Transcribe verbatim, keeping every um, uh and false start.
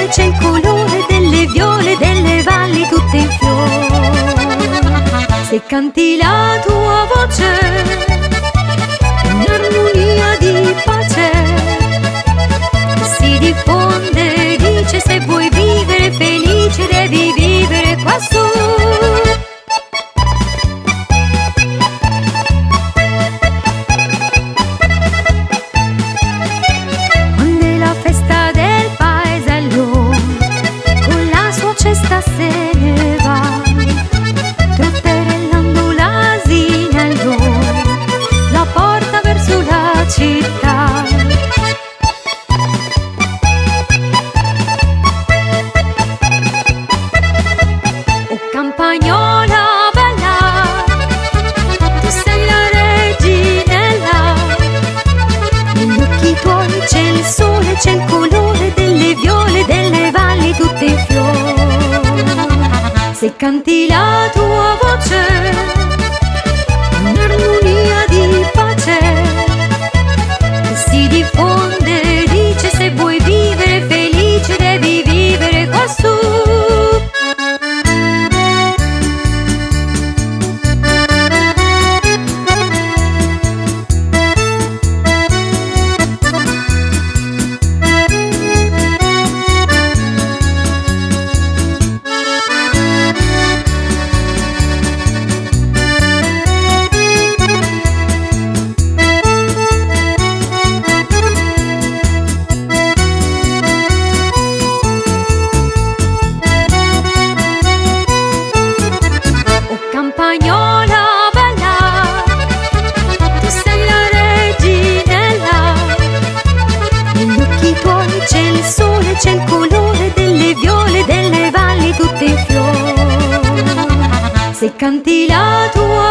sole c'è il colore delle viole, delle valli tutte in fiore. Se canti la tua voce, un'armonia di pace si diffonde, dice se vuoi vivere felice devi vivere quassù. Se ne va, trotterellando l'asinello, la porta verso la città. Oh campagnola bella, tu sei la reginella, negli occhi tuoi c'è il sole, c'è il colore delle viole, delle valli tutte in fiore. Se canti la tua voce, un'armonia di pace si diffonde, dice se vuoi vivere felice devi vivere quassù. Campagnola bella, tu sei la reginella, negli occhi tuoi c'è il sole, c'è il colore delle viole, delle valli tutte in fiore. Se canti la tua